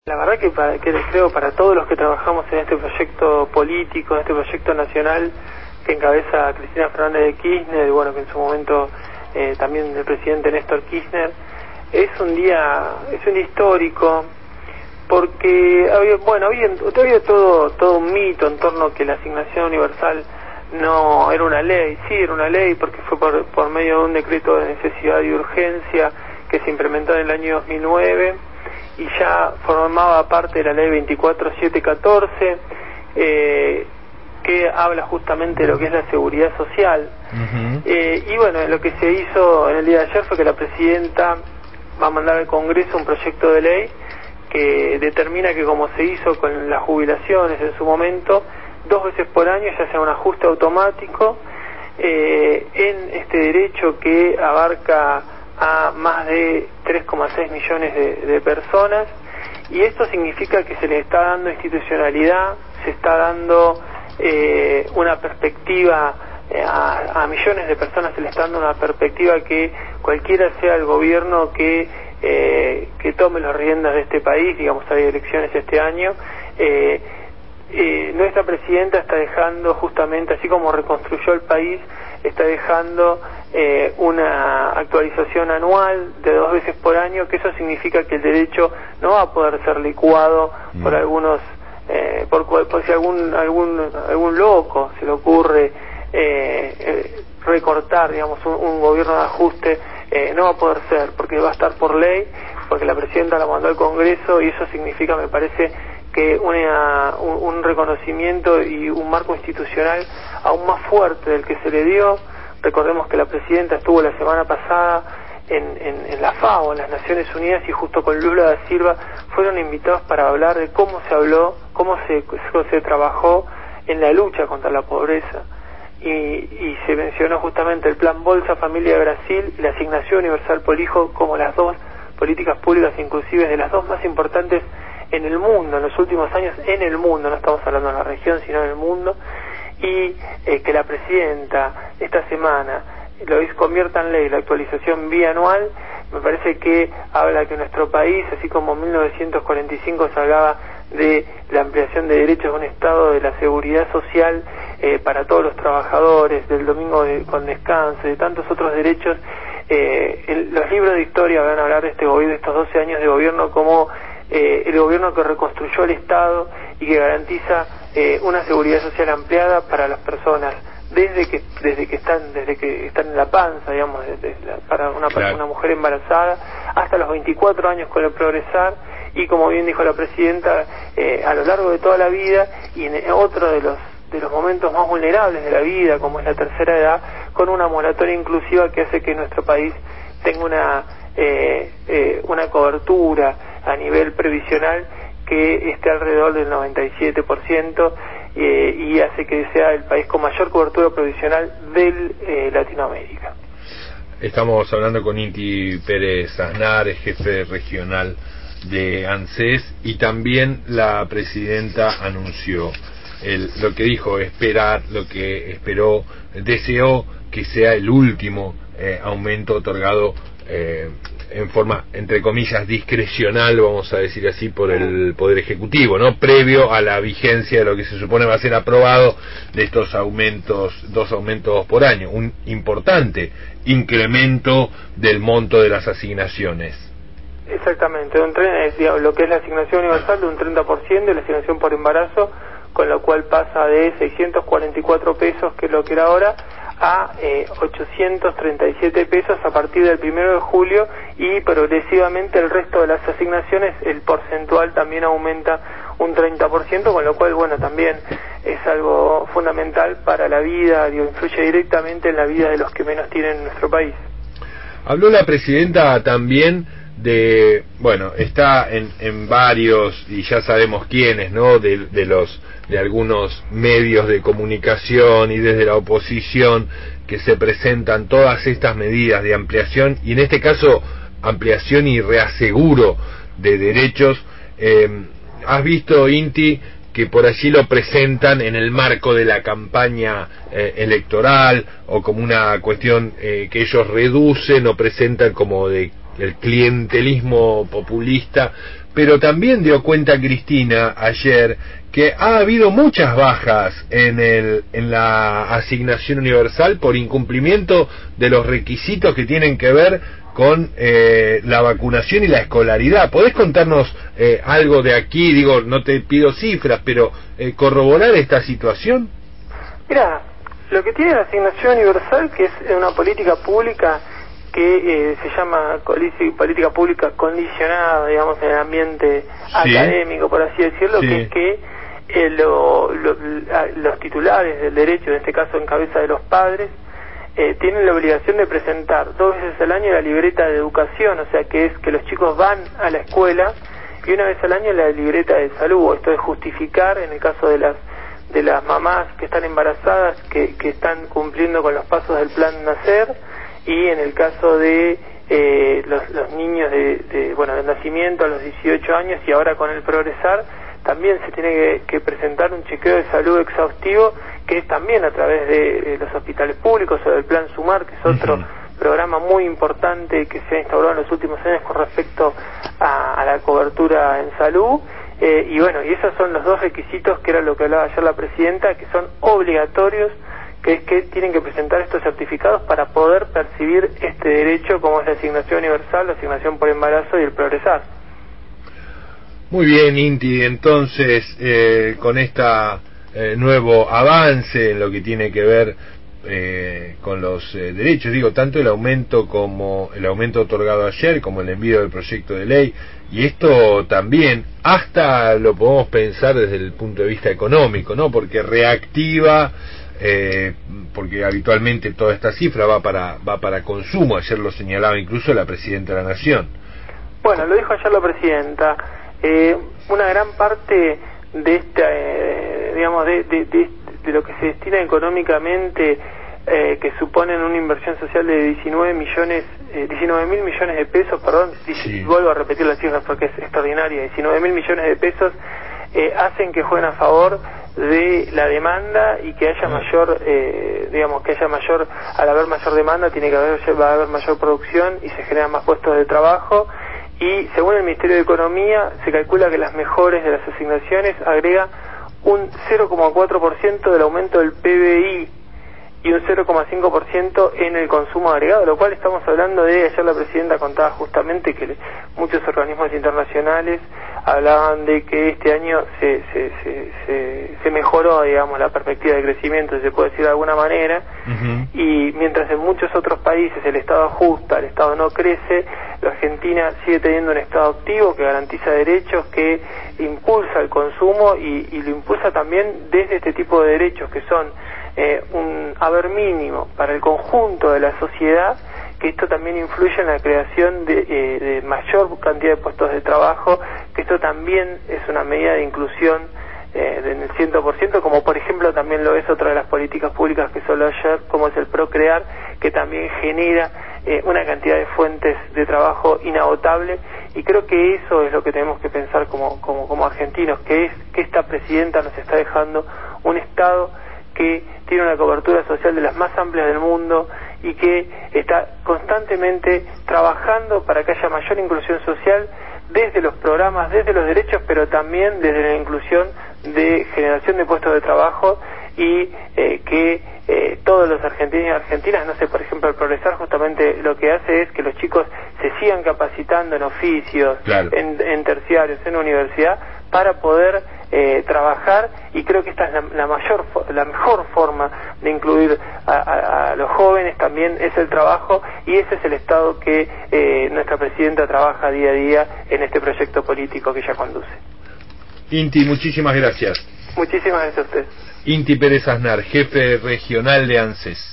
La verdad que creo para todos los que trabajamos en este proyecto político, en este proyecto nacional que encabeza Cristina Fernández de Kirchner, y bueno, que en su momento también el presidente Néstor Kirchner, es un día histórico, porque había todo un mito en torno a que la asignación universal no era una ley. Sí, era una ley porque fue por medio de un decreto de necesidad y urgencia que se implementó en el año 2009 y ya formaba parte de la ley 24714, que habla justamente de lo que es la seguridad social. Y bueno, lo que se hizo en el día de ayer fue que la presidenta va a mandar al Congreso un proyecto de ley que determina que, como se hizo con las jubilaciones en su momento, 2 veces por año ya sea un ajuste automático en este derecho que abarca a más de 3,6 millones de personas, y esto significa que se le está dando institucionalidad, se está dando una perspectiva a millones de personas, se le está dando una perspectiva que cualquiera sea el gobierno que tome las riendas de este país, digamos, hay elecciones este año, nuestra presidenta está dejando justamente, así como reconstruyó el país, está dejando una actualización anual de 2 veces por año, que eso significa que el derecho no va a poder ser licuado por algunos, por si algún loco se le ocurre recortar, digamos, un gobierno de ajuste. No va a poder ser, porque va a estar por ley, porque la presidenta la mandó al Congreso, y eso significa, me parece, que un reconocimiento y un marco institucional aún más fuerte del que se le dio. Recordemos que la presidenta estuvo la semana pasada en la FAO, en las Naciones Unidas, y justo con Lula da Silva fueron invitados para hablar de cómo se habló, cómo se trabajó en la lucha contra la pobreza. Y se mencionó justamente el plan Bolsa Familia de Brasil y la asignación universal por hijo como las dos políticas públicas, inclusive de las dos más importantes en el mundo, en los últimos años, en el mundo, no estamos hablando de la región, sino en el mundo, y que la presidenta esta semana convierta en ley la actualización bianual, me parece que habla que nuestro país, así como en 1945 se hablaba de la ampliación de derechos de un Estado de la seguridad social para todos los trabajadores, del domingo con descanso, de tantos otros derechos, los libros de historia van a hablar de este gobierno, de estos 12 años de gobierno, como el gobierno que reconstruyó el Estado y que garantiza una seguridad social ampliada para las personas desde que están en la panza, digamos, para una mujer embarazada, hasta los 24 años con el progresar, y como bien dijo la presidenta, a lo largo de toda la vida, y en otro de los momentos más vulnerables de la vida, como es la tercera edad, con una moratoria inclusiva que hace que nuestro país tenga una cobertura a nivel previsional que esté alrededor del 97%, y hace que sea el país con mayor cobertura previsional de Latinoamérica. Estamos hablando con Inti Pérez Aznar, jefe regional de ANSES, y también la presidenta anunció lo que dijo, lo que esperó, deseó que sea el último aumento otorgado en forma, entre comillas, discrecional, vamos a decir así, por el Poder Ejecutivo, ¿no? Previo a la vigencia de lo que se supone va a ser aprobado de estos aumentos, 2 aumentos por año, un importante incremento del monto de las asignaciones. Exactamente, lo que es la asignación universal de un 30% y la asignación por embarazo, con lo cual pasa de 644 pesos, que es lo que era ahora, a 837 pesos a partir del 1 de julio, y progresivamente el resto de las asignaciones, el porcentual también aumenta un 30%, con lo cual, bueno, también es algo fundamental para la vida, influye directamente en la vida de los que menos tienen en nuestro país. Habló la presidenta también está en varios, y ya sabemos quiénes, ¿no? De algunos medios de comunicación y desde la oposición, que se presentan todas estas medidas de ampliación, y en este caso ampliación y reaseguro de derechos. ¿Has visto, Inti, que por allí lo presentan en el marco de la campaña electoral, o como una cuestión que ellos reducen o presentan como de el clientelismo populista, pero también dio cuenta Cristina ayer que ha habido muchas bajas en la asignación universal por incumplimiento de los requisitos que tienen que ver con la vacunación y la escolaridad. ¿Podés contarnos algo de aquí? Digo, no te pido cifras, pero corroborar esta situación. Mira, lo que tiene la asignación universal, que es una política pública que se llama política pública condicionada, digamos, en el ambiente académico, por así decirlo, que es que los titulares del derecho, en este caso en cabeza de los padres, tienen la obligación de presentar 2 veces al año la libreta de educación, o sea que es que los chicos van a la escuela, y 1 vez al año la libreta de salud. Esto es justificar, en el caso de las mamás que están embarazadas, que están cumpliendo con los pasos del plan Nacer, y en el caso de los niños del nacimiento a los 18 años, y ahora con el Progresar también se tiene que presentar un chequeo de salud exhaustivo, que es también a través de los hospitales públicos o del Plan Sumar, que es otro programa muy importante que se ha instaurado en los últimos años con respecto a la cobertura en salud. Y esos son los 2 requisitos, que era lo que hablaba ayer la presidenta, que son obligatorios, que es que tienen que presentar estos certificados para poder percibir este derecho, como es la asignación universal, la asignación por embarazo y el Progresar. Muy bien, Inti, entonces con esta nuevo avance en lo que tiene que ver con los derechos, digo, tanto el aumento otorgado ayer como el envío del proyecto de ley, y esto también hasta lo podemos pensar desde el punto de vista económico, ¿no? Porque reactiva, porque habitualmente toda esta cifra va para consumo. Ayer lo señalaba incluso la Presidenta de la Nación. Bueno, lo dijo ayer la Presidenta. Una gran parte de esta, de lo que se destina económicamente, que suponen una inversión social de 19.000 millones de pesos, vuelvo a repetir las cifras porque es extraordinaria, 19.000 millones de pesos, hacen que jueguen a favor de la demanda y que haya al haber mayor demanda va a haber mayor producción y se generan más puestos de trabajo. Y según el Ministerio de Economía, se calcula que las mejores de las asignaciones agrega un 0,4% del aumento del PBI y un 0,5% en el consumo agregado, lo cual estamos hablando de, ayer la Presidenta contaba justamente que muchos organismos internacionales hablaban de que este año se mejoró, digamos, la perspectiva de crecimiento, si se puede decir de alguna manera, y mientras en muchos otros países el Estado ajusta, el Estado no crece, la Argentina sigue teniendo un Estado activo que garantiza derechos, que impulsa el consumo y lo impulsa también desde este tipo de derechos que son un haber mínimo para el conjunto de la sociedad, que esto también influye en la creación de mayor cantidad de puestos de trabajo, que esto también es una medida de inclusión en el 100%, como por ejemplo también lo es otra de las políticas públicas que solo ayer, como es el Procrear, que también genera una cantidad de fuentes de trabajo inagotable, y creo que eso es lo que tenemos que pensar como argentinos, que esta Presidenta nos está dejando un Estado que tiene una cobertura social de las más amplias del mundo y que está constantemente trabajando para que haya mayor inclusión social desde los programas, desde los derechos, pero también desde la inclusión de generación de puestos de trabajo, y que todos los argentinos y argentinas, no sé, por ejemplo, el Progresar justamente lo que hace es que los chicos se sigan capacitando en oficios, en terciarios, en universidad, para poder trabajar, y creo que esta es la mejor forma de incluir a los jóvenes, también es el trabajo, y ese es el Estado que nuestra Presidenta trabaja día a día en este proyecto político que ella conduce. Inti, muchísimas gracias. Muchísimas gracias a usted. Inti Pérez Aznar, jefe regional de ANSES.